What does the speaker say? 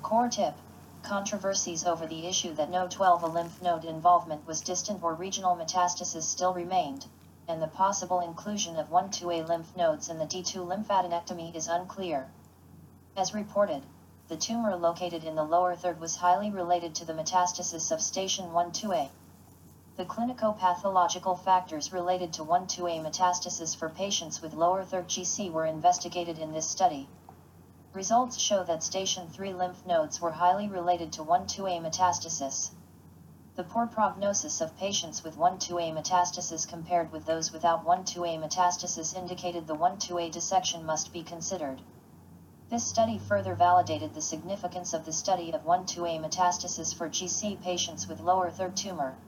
Core tip: controversies over the issue that Node-12A lymph node involvement was distant or regional metastasis still remained, and the possible inclusion of 1-2A lymph nodes in the D2 lymphadenectomy is unclear. As reported, the tumor located in the lower third was highly related to the metastasis of station 1-2A. The clinico-pathological factors related to 1-2A metastasis for patients with lower third GC were investigated in this study. Results show that station 3 lymph nodes were highly related to 1-2A metastasis. The poor prognosis of patients with 1-2A metastasis compared with those without 1-2A metastasis indicated the 1-2A dissection must be considered. This study further validated the significance of the study of 1-2A metastasis for GC patients with lower third tumor.